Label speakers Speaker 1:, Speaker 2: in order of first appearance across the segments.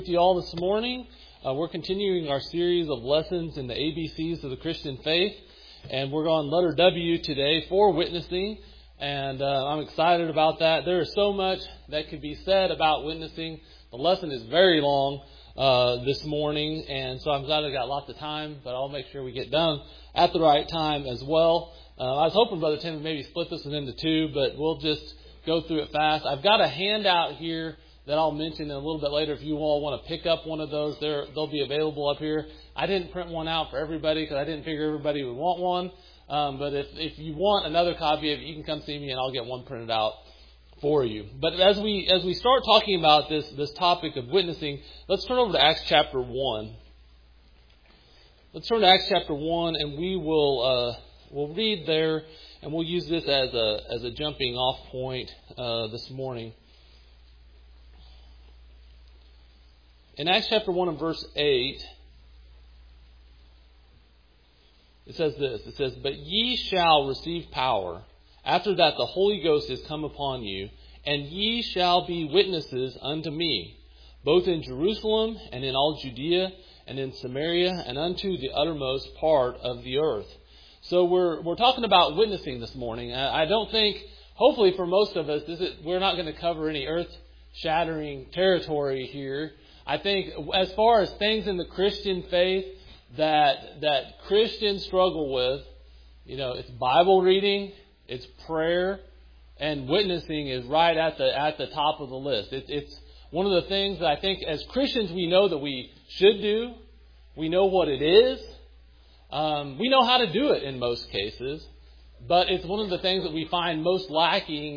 Speaker 1: With you all this morning. We're continuing our series of lessons in the ABCs of the Christian faith, and we're on letter W today for witnessing, and I'm excited about that. There is so much that could be said about witnessing. The lesson is very long this morning, and so I'm glad I got lots of time, but I'll make sure we get done at the right time as well. I was hoping Brother Tim would maybe split this one into two, but we'll just go through it fast. I've got a handout here that I'll mention a little bit later. If you all want to pick up one of those, they'll be available up here. I didn't print one out for everybody because I didn't figure everybody would want one. But if you want another copy of it, you can come see me and I'll get one printed out for you. But as we start talking about this topic of witnessing, let's turn over to Acts chapter 1. Let's turn to Acts chapter 1, and we'll read there, and we'll use this as a jumping off point this morning. In Acts chapter 1 and verse 8, it says this. It says, "But ye shall receive power. After that the Holy Ghost is come upon you, and ye shall be witnesses unto me, both in Jerusalem and in all Judea and in Samaria and unto the uttermost part of the earth." So we're talking about witnessing this morning. I don't think, hopefully for most of us, we're not going to cover any earth-shattering territory here. I think as far as things in the Christian faith that Christians struggle with, it's Bible reading, it's prayer, and witnessing is right at the top of the list. It's one of the things that I think as Christians we know that we should do. We know what it is. We know how to do it in most cases, but it's one of the things that we find most lacking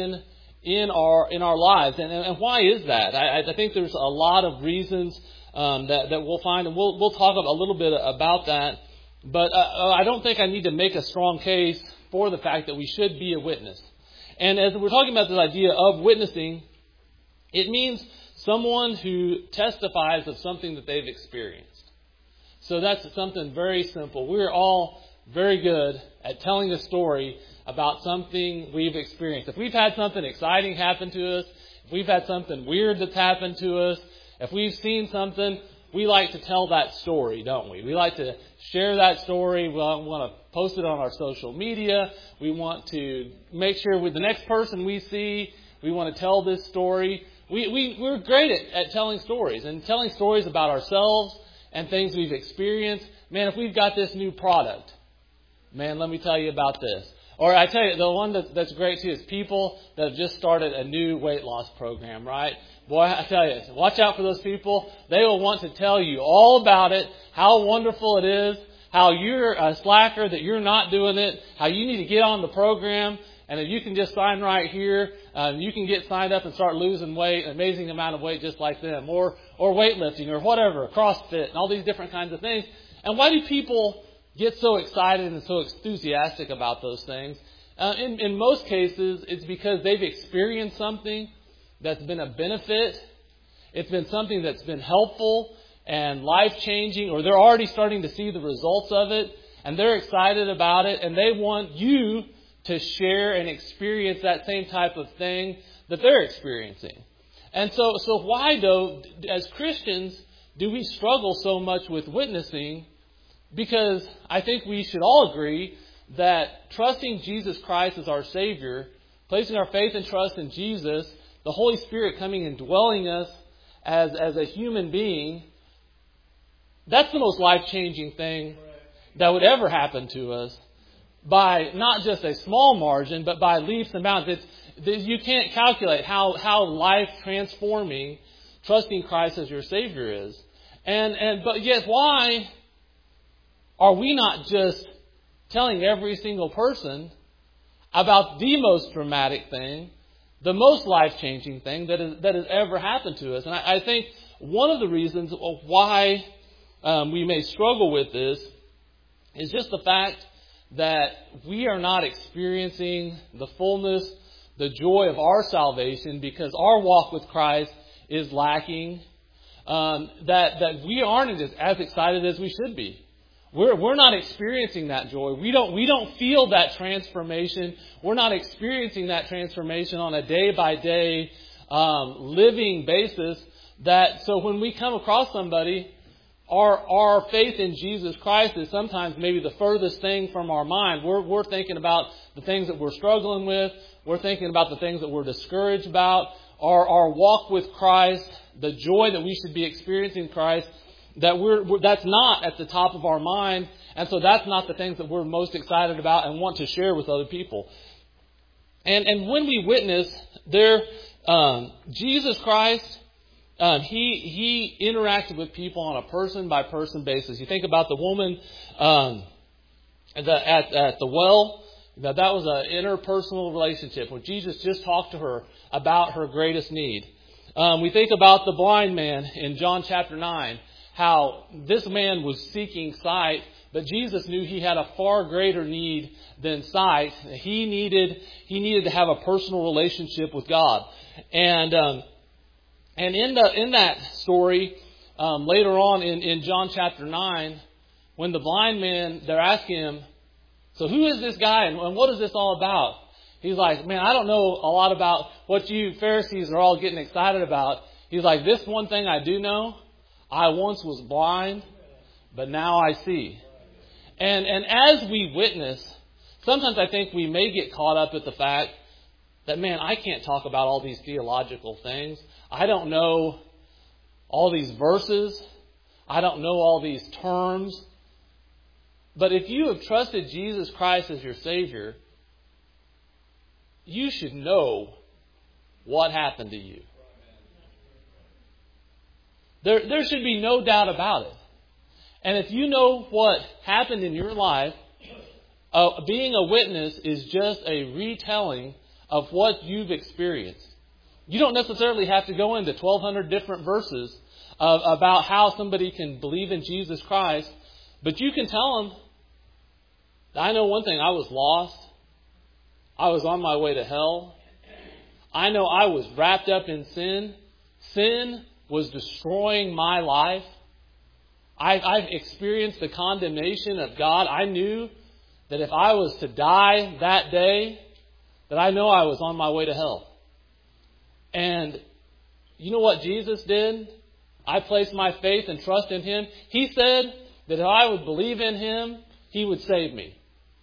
Speaker 1: in our lives. And why is that? I think there's a lot of reasons that we'll find, and we'll talk a little bit about that. But I don't think I need to make a strong case for the fact that we should be a witness. And as we're talking about this idea of witnessing, it means someone who testifies of something that they've experienced. So that's something very simple. We're all very good at telling a story about something we've experienced. If we've had something exciting happen to us, if we've had something weird that's happened to us, if we've seen something, we like to tell that story, don't we? We like to share that story. We want to post it on our social media. We want to make sure with the next person we see, we want to tell this story. We're great at telling stories and telling stories about ourselves and things we've experienced. Man, if we've got this new product, man, let me tell you about this. Or I tell you, the one that's great too is people that have just started a new weight loss program, right? Boy, I tell you, watch out for those people. They will want to tell you all about it, how wonderful it is, how you're a slacker, that you're not doing it, how you need to get on the program, and if you can just sign right here, you can get signed up and start losing weight, an amazing amount of weight just like them, or weightlifting, or whatever, CrossFit, and all these different kinds of things. And why do people get so excited and so enthusiastic about those things? In most cases, it's because they've experienced something that's been a benefit. It's been something that's been helpful and life-changing, or they're already starting to see the results of it, and they're excited about it, and they want you to share and experience that same type of thing that they're experiencing. And so why, though, as Christians, do we struggle so much with witnessing? Because I think we should all agree that trusting Jesus Christ as our Savior, placing our faith and trust in Jesus, the Holy Spirit coming and dwelling us as a human being, that's the most life-changing thing that would ever happen to us by not just a small margin, but by leaps and bounds. You can't calculate how life-transforming trusting Christ as your Savior is. But yet why are we not just telling every single person about the most dramatic thing, the most life-changing thing that has ever happened to us? And I think one of the reasons why we may struggle with this is just the fact that we are not experiencing the fullness, the joy of our salvation because our walk with Christ is lacking, that we aren't as excited as we should be. We're not experiencing that joy. We don't feel that transformation. We're not experiencing that transformation on a day by day living basis that so when we come across somebody, our faith in Jesus Christ is sometimes maybe the furthest thing from our mind. We're thinking about the things that we're struggling with. We're thinking about the things that we're discouraged about. Our walk with Christ, the joy that we should be experiencing in Christ, that's not at the top of our mind. And so that's not the things that we're most excited about and want to share with other people. And when we witness, Jesus Christ, he interacted with people on a person-by-person basis. You think about the woman at the well, that was an interpersonal relationship where Jesus just talked to her about her greatest need. We think about the blind man in John chapter 9, how this man was seeking sight, but Jesus knew he had a far greater need than sight. He needed to have a personal relationship with God. And in that story, later on in John chapter 9, when the blind man, they're asking him, so who is this guy and what is this all about? He's like, man, I don't know a lot about what you Pharisees are all getting excited about. He's like, this one thing I do know, I once was blind, but now I see. And as we witness, sometimes I think we may get caught up with the fact that, man, I can't talk about all these theological things. I don't know all these verses. I don't know all these terms. But if you have trusted Jesus Christ as your Savior, you should know what happened to you. There should be no doubt about it. And if you know what happened in your life, being a witness is just a retelling of what you've experienced. You don't necessarily have to go into 1,200 different verses about how somebody can believe in Jesus Christ, but you can tell them, I know one thing, I was lost. I was on my way to hell. I know I was wrapped up in sin. Sin was destroying my life. I've experienced the condemnation of God. I knew that if I was to die that day, that I know I was on my way to hell. And you know what Jesus did? I placed my faith and trust in Him. He said that if I would believe in Him, He would save me.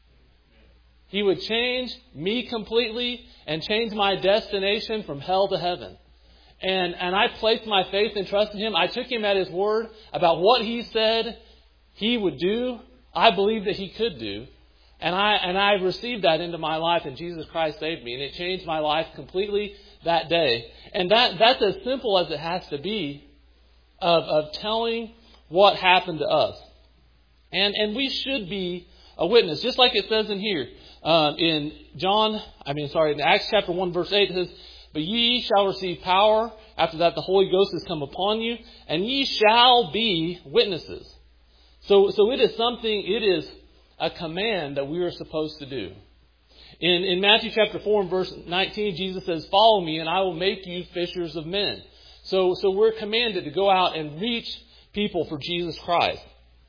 Speaker 1: He would change me completely and change my destination from hell to heaven. And I placed my faith and trust in Him. I took Him at His word about what He said He would do. I believed that He could do. And I received that into my life, and Jesus Christ saved me. And it changed my life completely that day. And that's as simple as it has to be of telling what happened to us. And we should be a witness, just like it says in here. In Acts chapter 1 verse 8, it says, but ye shall receive power. After that, the Holy Ghost has come upon you, and ye shall be witnesses. So it is a command that we are supposed to do. In Matthew chapter 4 and verse 19, Jesus says, follow me and I will make you fishers of men. So we're commanded to go out and reach people for Jesus Christ.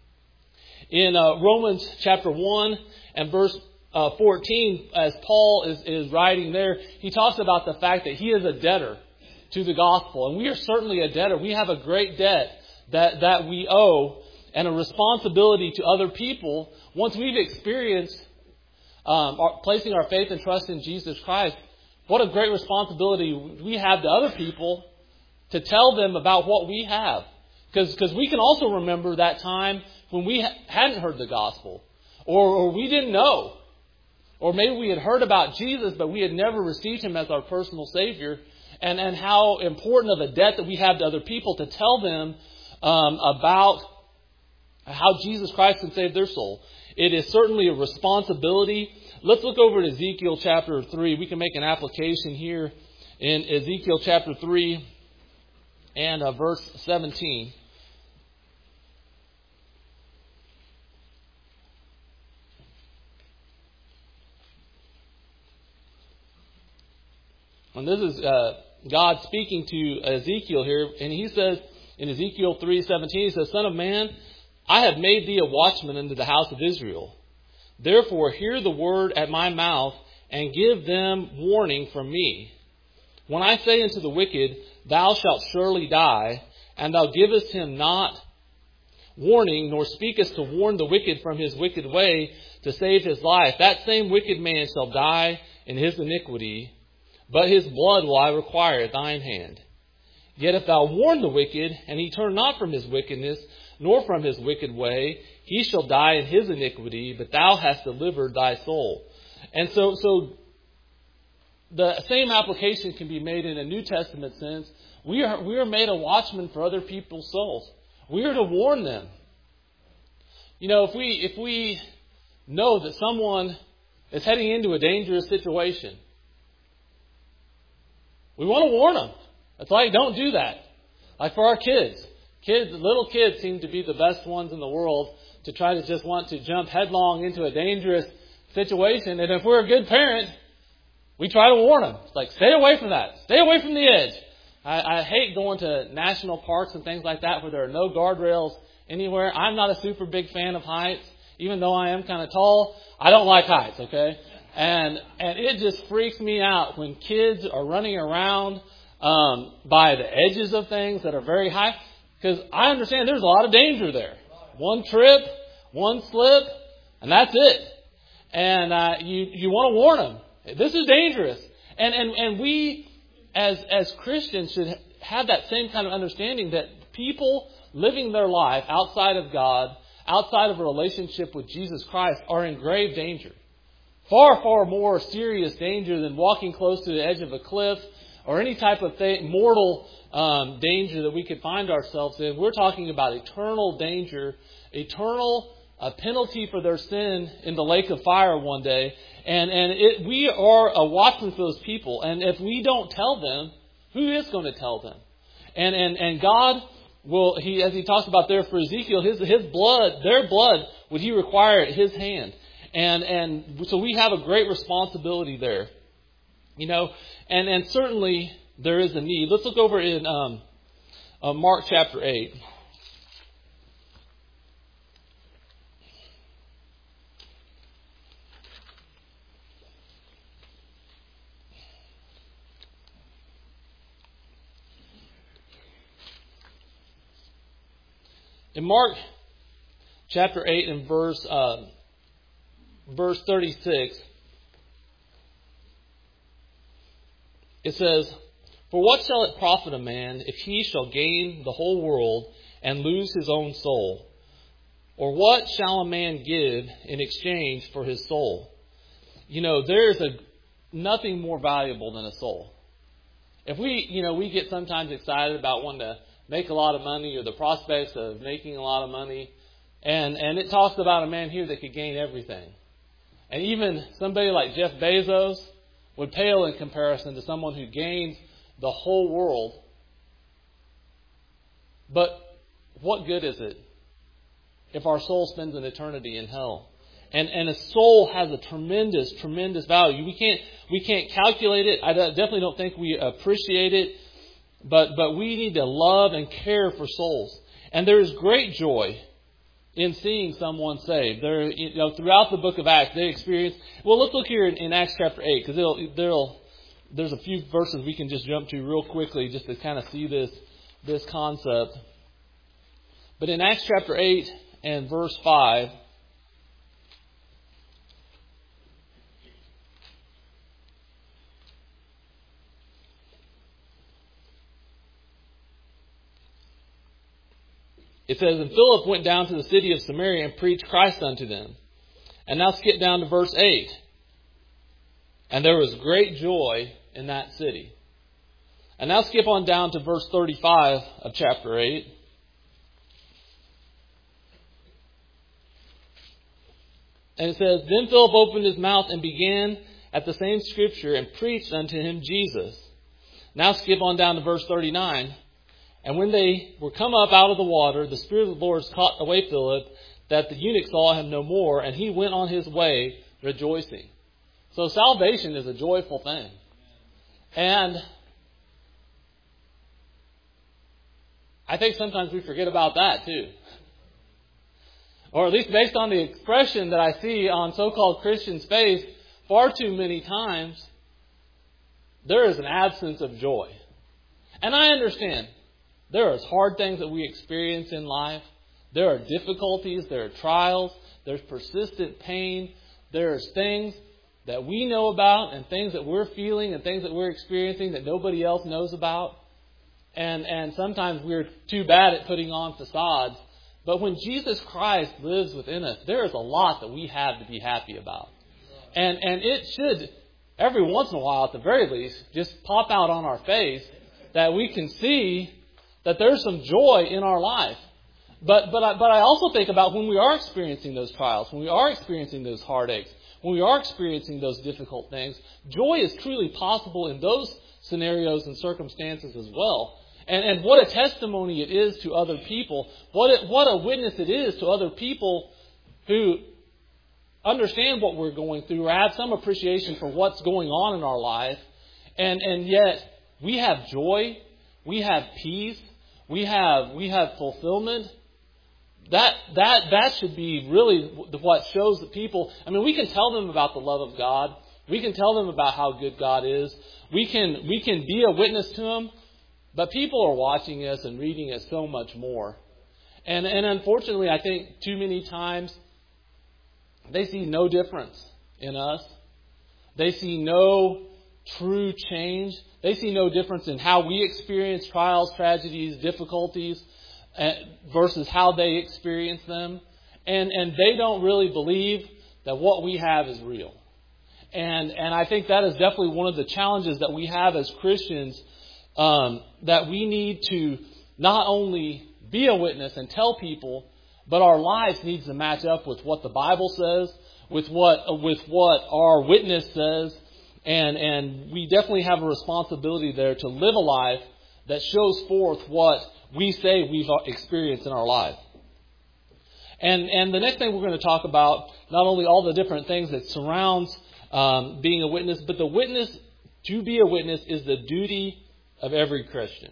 Speaker 1: In Romans chapter 1 and verse 14, as Paul is writing there, he talks about the fact that he is a debtor to the gospel. And we are certainly a debtor. We have a great debt that we owe and a responsibility to other people. Once we've experienced placing our faith and trust in Jesus Christ, what a great responsibility we have to other people to tell them about what we have. Because we can also remember that time when we hadn't heard the gospel, or we didn't know. Or maybe we had heard about Jesus, but we had never received Him as our personal Savior. And how important of a debt that we have to other people to tell them about how Jesus Christ can save their soul. It is certainly a responsibility. Let's look over at Ezekiel chapter 3. We can make an application here in Ezekiel chapter 3 and verse 17. And this is God speaking to Ezekiel here. And He says in Ezekiel 3:17, He says, Son of man, I have made thee a watchman unto the house of Israel. Therefore hear the word at my mouth and give them warning from me. When I say unto the wicked, thou shalt surely die, and thou givest him not warning, nor speakest to warn the wicked from his wicked way to save his life, that same wicked man shall die in his iniquity, but his blood will I require at thine hand. Yet if thou warn the wicked, and he turn not from his wickedness, nor from his wicked way, he shall die in his iniquity, but thou hast delivered thy soul. And so the same application can be made in a New Testament sense. We are made a watchman for other people's souls. We are to warn them. If we know that someone is heading into a dangerous situation, we want to warn them. It's like, don't do that. Like for our kids. Little kids seem to be the best ones in the world to try to just want to jump headlong into a dangerous situation. And if we're a good parent, we try to warn them. It's like, stay away from that. Stay away from the edge. I hate going to national parks and things like that where there are no guardrails anywhere. I'm not a super big fan of heights. Even though I am kind of tall, I don't like heights, okay? And it just freaks me out when kids are running around by the edges of things that are very high. Because I understand there's a lot of danger there. One trip, one slip, and that's it. And you want to warn them. This is dangerous. And we, as Christians, should have that same kind of understanding that people living their life outside of God, outside of a relationship with Jesus Christ, are in grave danger. Far, far more serious danger than walking close to the edge of a cliff or any type of mortal danger that we could find ourselves in. We're talking about eternal danger, eternal penalty for their sin in the lake of fire one day. And we are a watchman for those people. And if we don't tell them, who is going to tell them? And God will, as he talks about there for Ezekiel, his blood, their blood, would he require at his hand. And so we have a great responsibility there. And certainly there is a need. Let's look over in Mark chapter 8. In Mark chapter 8 and verse 36, it says, "For what shall it profit a man if he shall gain the whole world and lose his own soul? Or what shall a man give in exchange for his soul?" There is nothing more valuable than a soul. If we get sometimes excited about wanting to make a lot of money or the prospects of making a lot of money. And it talks about a man here that could gain everything. And even somebody like Jeff Bezos would pale in comparison to someone who gains the whole world. But what good is it if our soul spends an eternity in hell? And a soul has a tremendous, tremendous value. We can't calculate it. I definitely don't think we appreciate it. But we need to love and care for souls. And there is great joy in seeing someone saved. Throughout the book of Acts, they experience. Well, let's look here in Acts chapter 8, because there's a few verses we can just jump to real quickly just to kind of see this concept. But in Acts chapter 8 and verse 5, it says, "And Philip went down to the city of Samaria and preached Christ unto them." And now skip down to verse 8. "And there was great joy in that city." And now skip on down to verse 35 of chapter 8. And it says, "Then Philip opened his mouth and began at the same scripture and preached unto him Jesus." Now skip on down to verse 39. "And when they were come up out of the water, the Spirit of the Lord caught away Philip, that the eunuch saw him no more, and he went on his way rejoicing." So salvation is a joyful thing. And I think sometimes we forget about that too. Or at least based on the expression that I see on so-called Christians' face, far too many times there is an absence of joy. And I understand there are hard things that we experience in life. There are difficulties, there are trials, there's persistent pain, there's things that we know about and things that we're feeling and things that we're experiencing that nobody else knows about. And sometimes we're too bad at putting on facades. But when Jesus Christ lives within us, there is a lot that we have to be happy about. And it should, every once in a while at the very least, just pop out on our face that we can see that there's some joy in our life. But I also think about when we are experiencing those trials, when we are experiencing those heartaches, when we are experiencing those difficult things, joy is truly possible in those scenarios and circumstances as well. And what a testimony it is to other people. What a witness it is to other people who understand what we're going through or have some appreciation for what's going on in our life. And yet we have joy. We have peace. We have fulfillment. That should be really what shows the people. I mean, we can tell them about the love of God. We can tell them about how good God is. We can be a witness to them. But people are watching us and reading us so much more. And unfortunately, I think too many times they see no difference in us. They see no true change. They see no difference in how we experience trials, tragedies, difficulties versus how they experience them. And they don't really believe that what we have is real. And I think that is definitely one of the challenges that we have as Christians, that we need to not only be a witness and tell people, but our lives needs to match up with what the Bible says, with what our witness says, and we definitely have a responsibility there to live a life that shows forth what we say we've experienced in our life. And the next thing we're going to talk about, not only all the different things that surrounds being a witness, but the witness, to be a witness, is the duty of every Christian.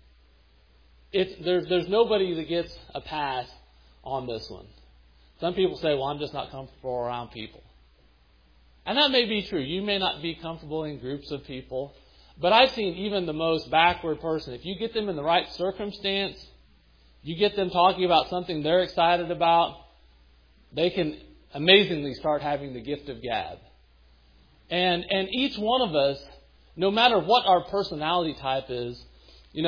Speaker 1: There's nobody that gets a pass on this one. Some people say, well, I'm just not comfortable around people. And that may be true. You may not be comfortable in groups of people. But I've seen even the most backward person, if you get them in the right circumstance, you get them talking about something they're excited about, they can amazingly start having the gift of gab. And each one of us, no matter what our personality type is, in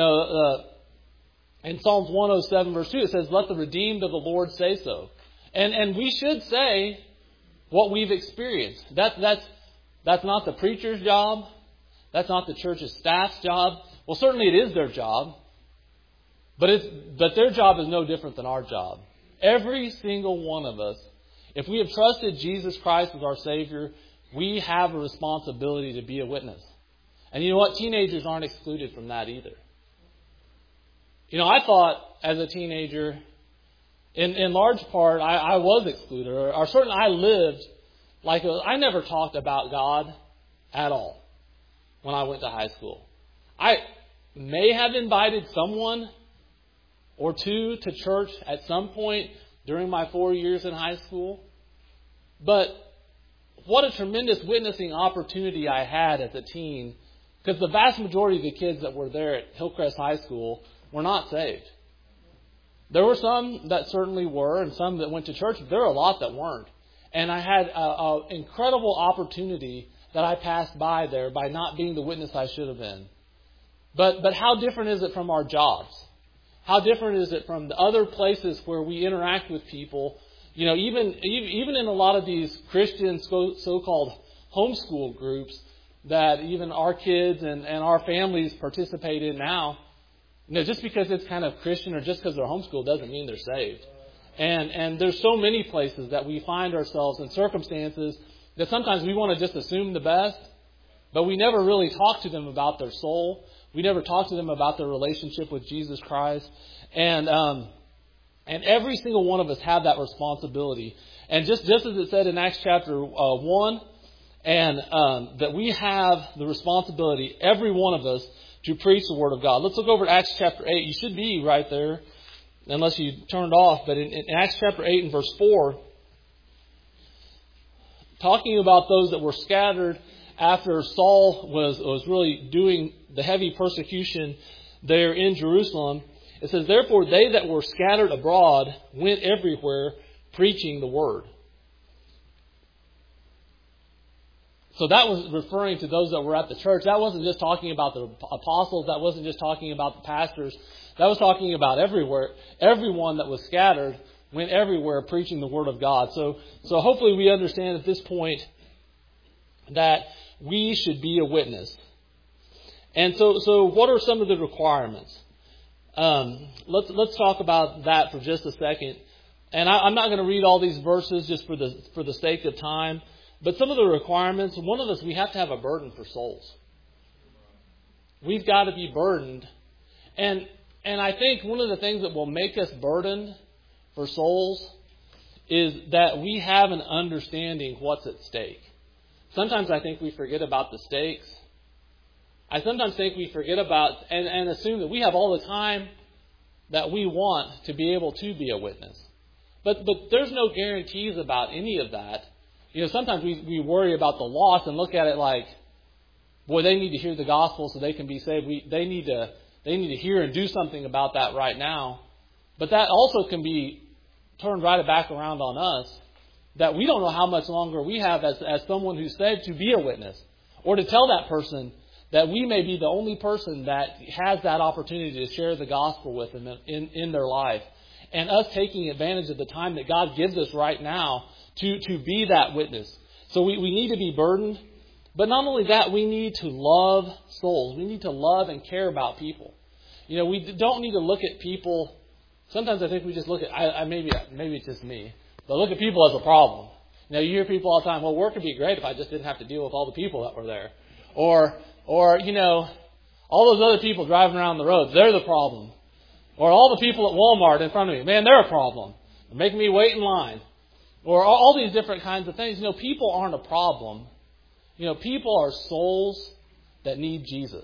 Speaker 1: Psalms 107 verse 2, it says, let the redeemed of the Lord say so. And we should say what we've experienced. That's not the preacher's job. That's not the church's staff's job. Well, certainly it is their job. But their job is no different than our job. Every single one of us, if we have trusted Jesus Christ as our Savior, we have a responsibility to be a witness. And you know what? Teenagers aren't excluded from that either. I thought as a teenager, in large part, I was excluded. Or certainly I lived like I never talked about God at all when I went to high school. I may have invited someone or two to church at some point during my 4 years in high school. But what a tremendous witnessing opportunity I had as a teen, because the vast majority of the kids that were there at Hillcrest High School were not saved. There were some that certainly were, and some that went to church, but there were a lot that weren't. And I had an incredible opportunity that I passed by there by not being the witness I should have been. But how different is it from our jobs? How different is it from the other places where we interact with people? Even in a lot of these Christian so-called homeschool groups that even our kids and our families participate in now, just because it's kind of Christian or just because they're homeschooled doesn't mean they're saved. And there's so many places that we find ourselves in circumstances that sometimes we want to just assume the best, but we never really talk to them about their soul. We never talk to them about their relationship with Jesus Christ. And every single one of us have that responsibility. And just as it said in Acts chapter 1, and that we have the responsibility, every one of us, to preach the Word of God. Let's look over at Acts chapter 8. You should be right there, unless you turned off. But in Acts chapter 8 and verse 4, talking about those that were scattered after Saul was really doing the heavy persecution there in Jerusalem, it says, therefore they that were scattered abroad went everywhere preaching the word. So that was referring to those that were at the church. That wasn't just talking about the apostles. That wasn't just talking about the pastors. That was talking about everywhere. Everyone that was scattered went everywhere preaching the word of God. So hopefully we understand at this point that we should be a witness. And so what are some of the requirements? Let's talk about that for just a second. And I'm not going to read all these verses just for the sake of time. But some of the requirements, one of us, we have to have a burden for souls. We've got to be burdened. And I think one of the things that will make us burdened for souls is that we have an understanding what's at stake. Sometimes I think we forget about the stakes. I sometimes think we forget about and assume that we have all the time that we want to be able to be a witness. But there's no guarantees about any of that. You know, sometimes we worry about the loss and look at it like, boy, they need to hear the gospel so they can be saved. They need to hear and do something about that right now. But that also can be turned right back around on us, that we don't know how much longer we have as someone who's saved to be a witness, or to tell that person that we may be the only person that has that opportunity to share the gospel with them in their life. And us taking advantage of the time that God gives us right now to be that witness. So we need to be burdened. But not only that, we need to love souls. We need to love and care about people. You know, we don't need to look at people. Sometimes I think we just look at, maybe it's just me, but look at people as a problem. You know, you hear people all the time, well, work would be great if I just didn't have to deal with all the people that were there. Or you know, all those other people driving around the roads, they're the problem. Or all the people at Walmart in front of me, man, they're a problem. They're making me wait in line. Or all these different kinds of things. You know, people aren't a problem. You know, people are souls that need Jesus.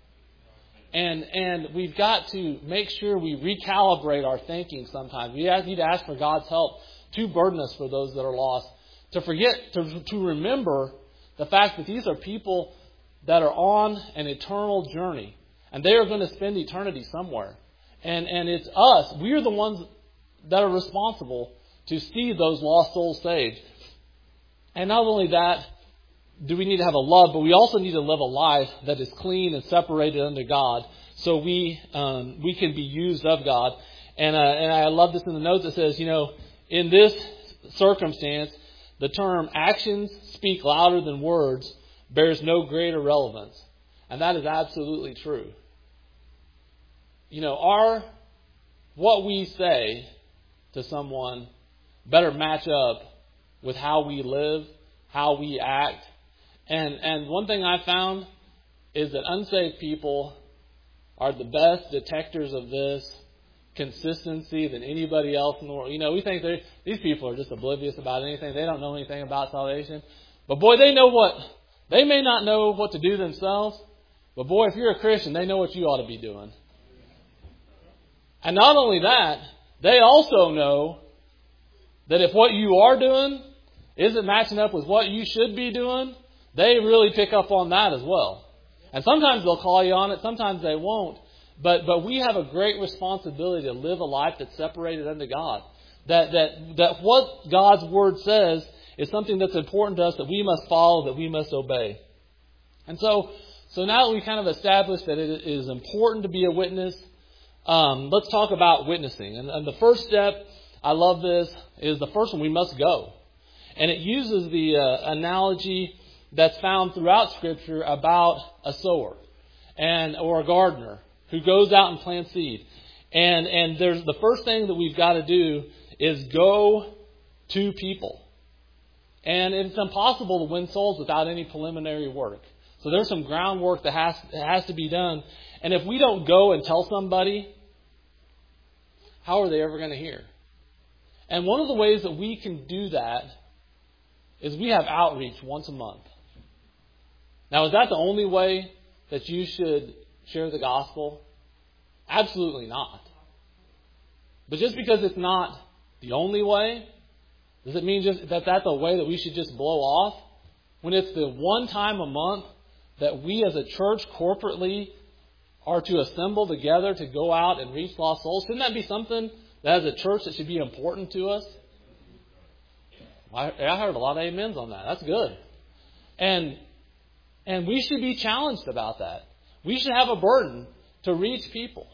Speaker 1: And we've got to make sure we recalibrate our thinking sometimes. We need to ask for God's help to burden us for those that are lost. To remember the fact that these are people that are on an eternal journey. And they are going to spend eternity somewhere. And it's us. We're the ones that are responsible to see those lost souls saved. And not only that, do we need to have a love, but we also need to live a life that is clean and separated unto God, so we can be used of God. And I love this in the notes. It says, you know, in this circumstance, the term actions speak louder than words bears no greater relevance. And that is absolutely true. You know, what we say to someone better match up with how we live, how we act. And one thing I found is that unsaved people are the best detectors of this consistency than anybody else in the world. You know, we think these people are just oblivious about anything. They don't know anything about salvation. But boy, they may not know what to do themselves. But boy, if you're a Christian, they know what you ought to be doing. And not only that, they also know that if what you are doing isn't matching up with what you should be doing, they really pick up on that as well. And sometimes they'll call you on it, sometimes they won't. But we have a great responsibility to live a life that's separated unto God. That what God's Word says is something that's important to us, that we must follow, that we must obey. And so now that we've kind of established that it is important to be a witness, let's talk about witnessing. And the first step, I love this, is the first one: we must go. And it uses the analogy that's found throughout Scripture about a sower or a gardener who goes out and plants seed. And there's the first thing that we've got to do is go to people. And it's impossible to win souls without any preliminary work. So there's some groundwork that has to be done. And if we don't go and tell somebody, how are they ever going to hear? And one of the ways that we can do that is we have outreach once a month. Now, is that the only way that you should share the gospel? Absolutely not. But just because it's not the only way, does it mean just that's the way that we should just blow off? when it's the one time a month that we as a church corporately are to assemble together to go out and reach lost souls? Shouldn't that be something that as a church that should be important to us? I heard a lot of amens on that. That's good. And we should be challenged about that. We should have a burden to reach people.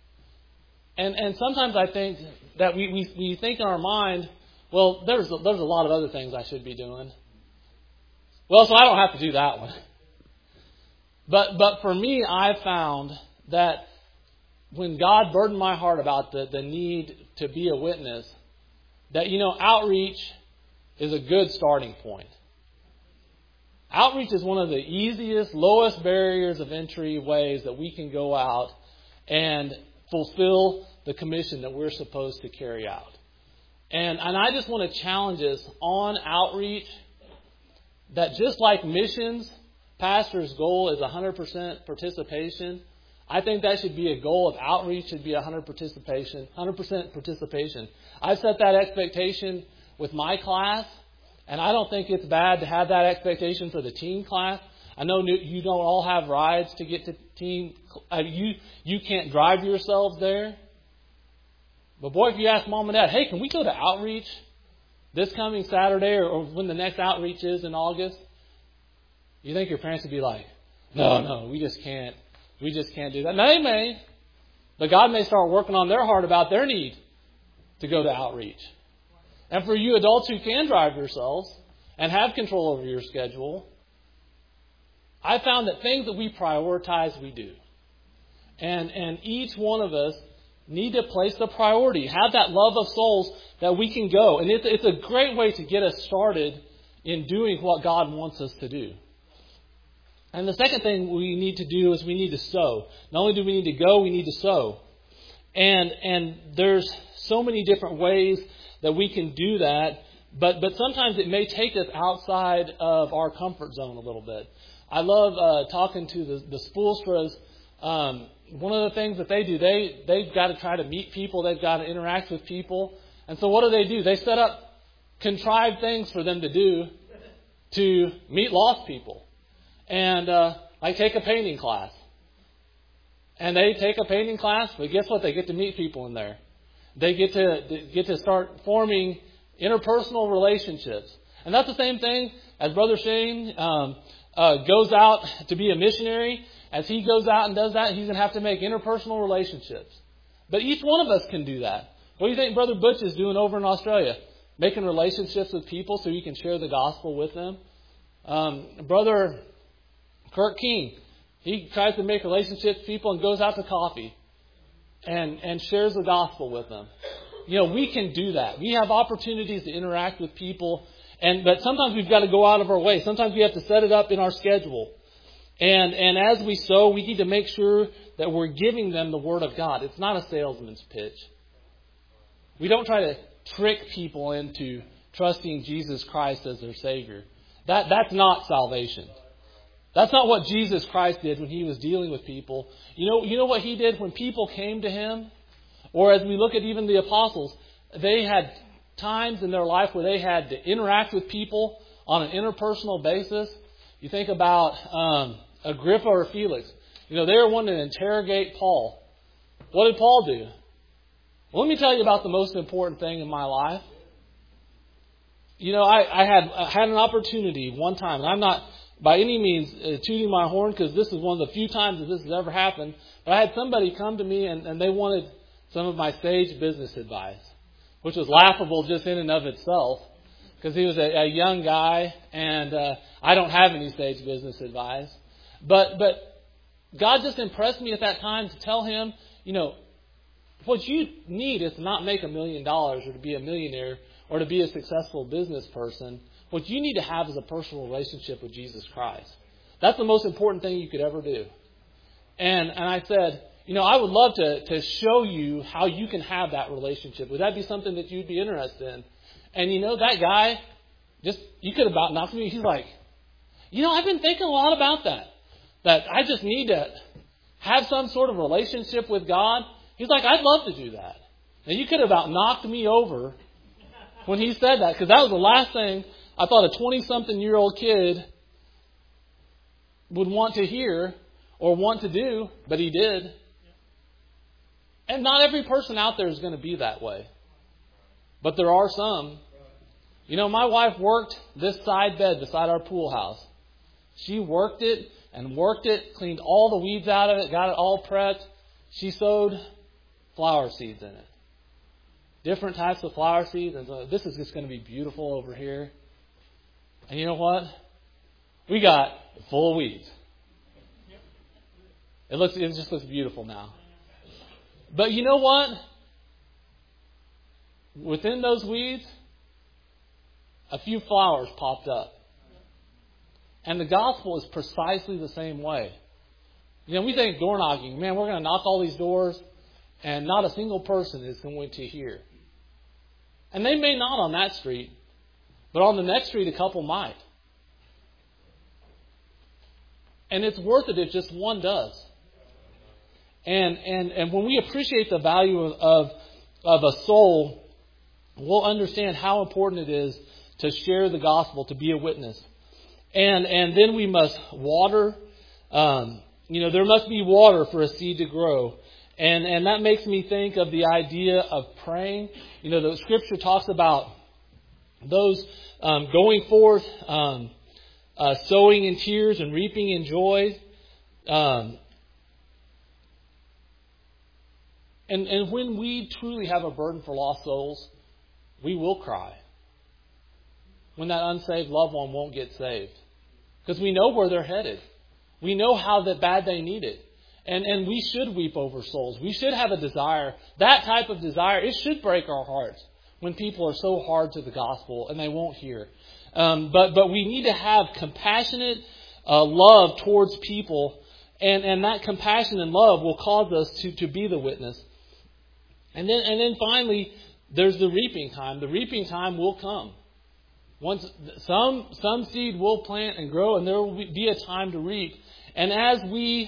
Speaker 1: And sometimes I think that we think in our mind, well, there's a lot of other things I should be doing. Well, so I don't have to do that one. But for me, I found that when God burdened my heart about the need to be a witness, that, outreach is a good starting point. Outreach is one of the easiest, lowest barriers of entry ways that we can go out and fulfill the commission that we're supposed to carry out. And I just want to challenge us on outreach that just like missions, pastor's goal is 100% participation. I think that should be a goal of outreach, should be 100% participation. I've set that expectation with my class, and I don't think it's bad to have that expectation for the teen class. I know you don't all have rides to get to teen. You can't drive yourselves there. But boy, if you ask mom and dad, hey, can we go to outreach this coming Saturday or when the next outreach is in August? You think your parents would be like, no, we just can't. We just can't do that. Now, they may. But God may start working on their heart about their need to go to outreach. And for you adults who can drive yourselves and have control over your schedule, I found that things that we prioritize, we do. And each one of us need to place the priority, have that love of souls that we can go. And it's a great way to get us started in doing what God wants us to do. And the second thing we need to do is we need to sow. Not only do we need to go, we need to sow. And there's so many different ways that we can do that, but sometimes it may take us outside of our comfort zone a little bit. I love talking to the Spoolstras. One of the things that they do, they've got to try to meet people. They've got to interact with people. And so what do? They set up contrived things for them to do to meet lost people. And like take a painting class. And they take a painting class, but guess what? They get to meet people in there. They get to start forming interpersonal relationships. And that's the same thing as Brother Shane goes out to be a missionary. As he goes out and does that, he's going to have to make interpersonal relationships. But each one of us can do that. What do you think Brother Butch is doing over in Australia? Making relationships with people so he can share the gospel with them. Brother Kirk King, he tries to make relationships with people and goes out to coffee and shares the gospel with them. We can do that. We have opportunities to interact with people, but sometimes we've got to go out of our way. Sometimes we have to set it up in our schedule. And as we sow, we need to make sure that we're giving them the Word of God. It's not a salesman's pitch. We don't try to trick people into trusting Jesus Christ as their Savior. That's not salvation. That's not what Jesus Christ did when He was dealing with people. You know what He did when people came to Him? Or as we look at even the apostles, they had times in their life where they had to interact with people on an interpersonal basis. You think about Agrippa or Felix. They were wanting to interrogate Paul. What did Paul do? Well, let me tell you about the most important thing in my life. I had an opportunity one time, and I'm not by any means tooting my horn because this is one of the few times that this has ever happened. But I had somebody come to me and they wanted some of my stage business advice, which was laughable just in and of itself because he was a young guy and I don't have any stage business advice. But God just impressed me at that time to tell him, what you need is to not make $1 million or to be a millionaire or to be a successful business person. What you need to have is a personal relationship with Jesus Christ. That's the most important thing you could ever do. And I said, I would love to show you how you can have that relationship. Would that be something that you'd be interested in? And that guy, you could about knocked me. He's like, I've been thinking a lot about that. That I just need to have some sort of relationship with God. He's like, I'd love to do that. And you could have about knocked me over when he said that, because that was the last thing I thought a 20-something-year-old kid would want to hear or want to do, but he did. And not every person out there is going to be that way. But there are some. You know, my wife worked this side bed beside our pool house. She worked it and worked it, cleaned all the weeds out of it, got it all prepped. She sowed flower seeds in it. Different types of flower seeds. And so this is just going to be beautiful over here. And you know what? We got full of weeds. It just looks beautiful now. But you know what? Within those weeds, a few flowers popped up. And the gospel is precisely the same way. You know, we think door knocking, man, we're going to knock all these doors and not a single person is going to hear. And they may not on that street, but on the next street, a couple might. And it's worth it if just one does. And when we appreciate the value of a soul, we'll understand how important it is to share the gospel, to be a witness. And then we must water. There must be water for a seed to grow. And that makes me think of the idea of praying. You know, the Scripture talks about those going forth, sowing in tears and reaping in joy. And when we truly have a burden for lost souls, we will cry when that unsaved loved one won't get saved. Because we know where they're headed. We know how bad they need it. And we should weep over souls. We should have a desire. That type of desire, it should break our hearts when people are so hard to the gospel and they won't hear. But we need to have compassionate love towards people. And that compassion and love will cause us to be the witness. And then finally, there's the reaping time. The reaping time will come. Once some seed will plant and grow, and there will be a time to reap. And as we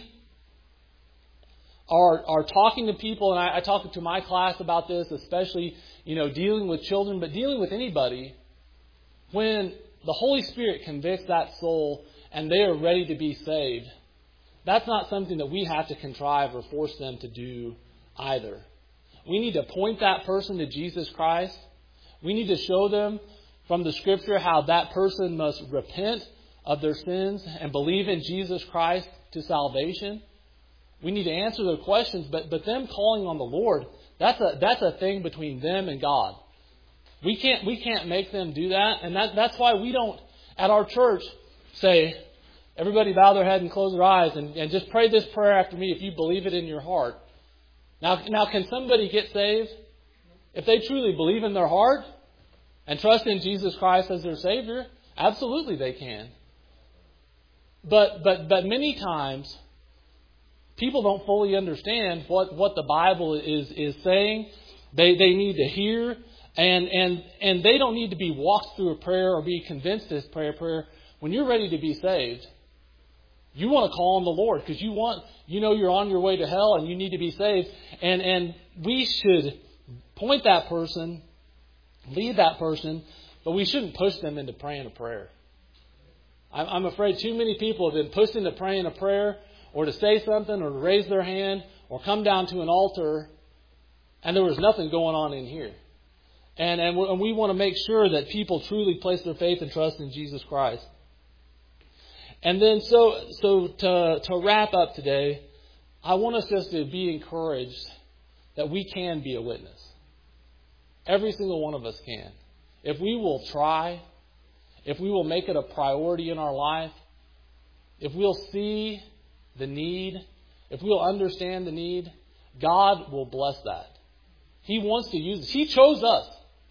Speaker 1: are talking to people, and I talk to my class about this, especially dealing with children, but dealing with anybody, when the Holy Spirit convicts that soul and they are ready to be saved, that's not something that we have to contrive or force them to do either. We need to point that person to Jesus Christ. We need to show them from the Scripture how that person must repent of their sins and believe in Jesus Christ to salvation. We need to answer their questions, but them calling on the Lord, that's a thing between them and God. We can't make them do that, and that's why we don't at our church say, everybody bow their head and close their eyes and just pray this prayer after me if you believe it in your heart. Now, can somebody get saved if they truly believe in their heart and trust in Jesus Christ as their Savior? Absolutely, they can. But many times, people don't fully understand what the Bible is saying. They need to hear, and they don't need to be walked through a prayer or be convinced this prayer. When you're ready to be saved, you want to call on the Lord because you're on your way to hell and you need to be saved. And we should point that person, lead that person, but we shouldn't push them into praying a prayer. I'm afraid too many people have been pushed into praying a prayer or to say something or to raise their hand or come down to an altar and there was nothing going on in here. And we want to make sure that people truly place their faith and trust in Jesus Christ. And then so to wrap up today, I want us just to be encouraged that we can be a witness. Every single one of us can. If we will try, if we will make it a priority in our life, if we'll see the need, if we'll understand the need, God will bless that. He wants to use us. He chose us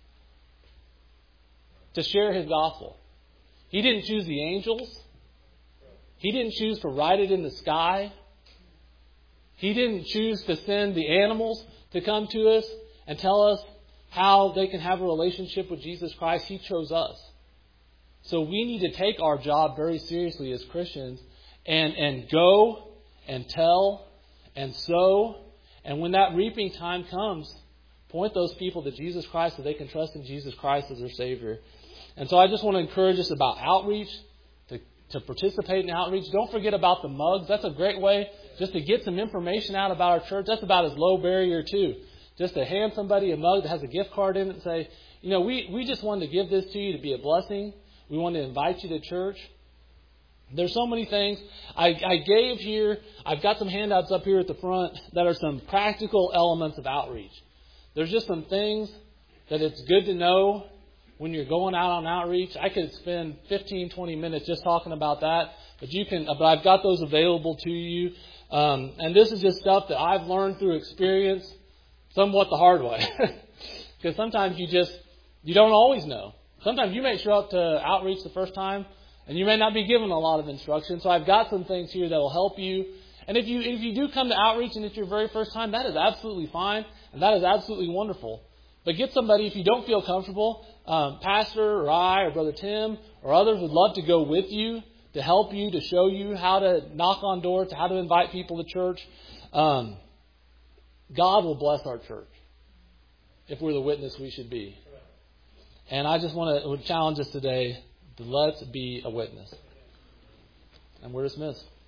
Speaker 1: to share His gospel. He didn't choose the angels. He didn't choose to write it in the sky. He didn't choose to send the animals to come to us and tell us how they can have a relationship with Jesus Christ. He chose us. So we need to take our job very seriously as Christians and go and tell and sow. And when that reaping time comes, point those people to Jesus Christ so they can trust in Jesus Christ as their Savior. And so I just want to encourage us about outreach, to participate in outreach. Don't forget about the mugs. That's a great way just to get some information out about our church. That's about as low barrier too. Just to hand somebody a mug that has a gift card in it and say, we just wanted to give this to you to be a blessing. We want to invite you to church. There's so many things. I gave here, I've got some handouts up here at the front that are some practical elements of outreach. There's just some things that it's good to know when you're going out on outreach. I could spend 15, 20 minutes just talking about that, but I've got those available to you. And this is just stuff that I've learned through experience, somewhat the hard way. Because sometimes you don't always know. Sometimes you may show up to outreach the first time and you may not be given a lot of instruction. So I've got some things here that will help you. And if you do come to outreach and it's your very first time, that is absolutely fine. And that is absolutely wonderful. But get somebody, if you don't feel comfortable, Pastor or I or Brother Tim or others would love to go with you, to help you, to show you how to knock on doors, how to invite people to church. God will bless our church if we're the witness we should be. And I just want to challenge us today to let's be a witness. And we're dismissed.